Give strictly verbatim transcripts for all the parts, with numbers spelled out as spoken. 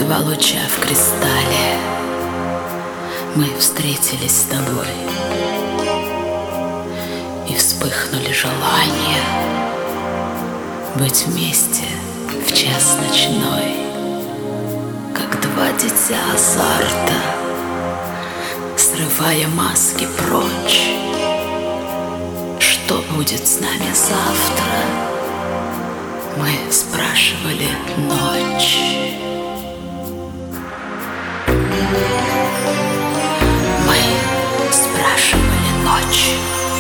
два луча в кристалле мы встретились с тобой, и вспыхнули желания быть вместе в час ночной, как два дитя азарта, срывая маски прочь. Что будет с нами завтра? Мы спрашивали ночь. Мы спрашивали ночь.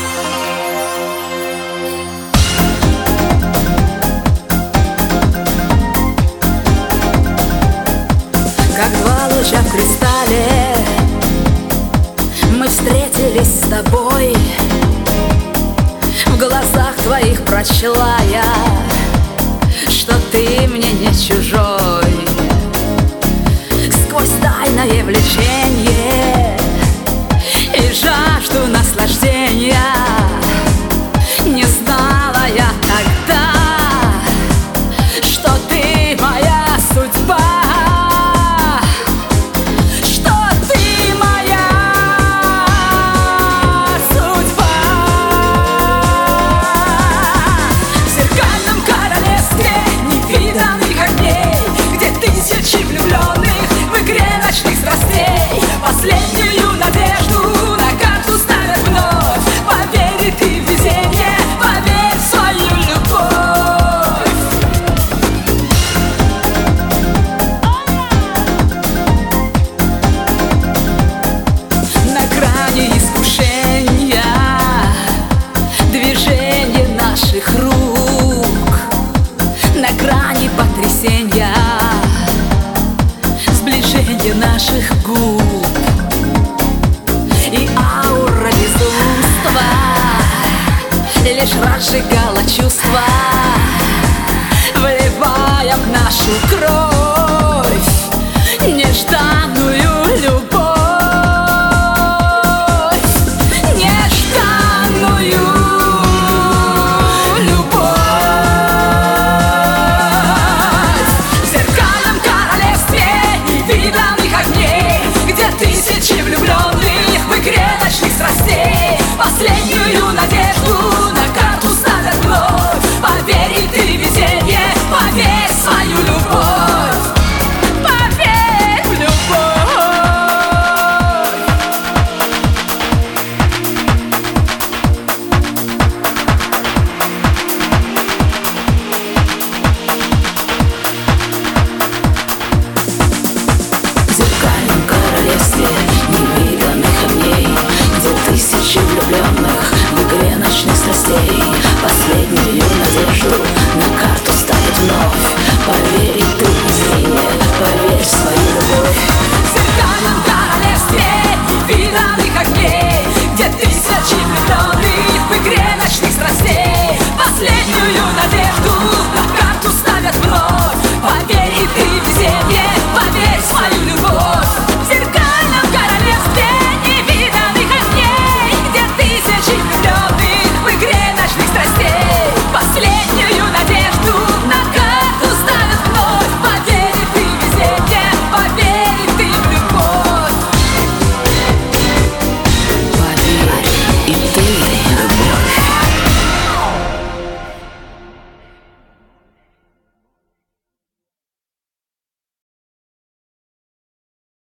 Как два луча в кристалле мы встретились с тобой. В глазах твоих прочла я, что ты мне не чужой. Сквозь тайное влечение и жажду наслаждения не знала я тогда, что ты моя судьба. Последнюю надежду на карту ставят вновь. Поверь и ты в везение, поверь в свою любовь. На грани искушения движение наших рук, на грани потрясения сближение наших губ. И аура безумства лишь разжигала чувства, вливая в нашу кровь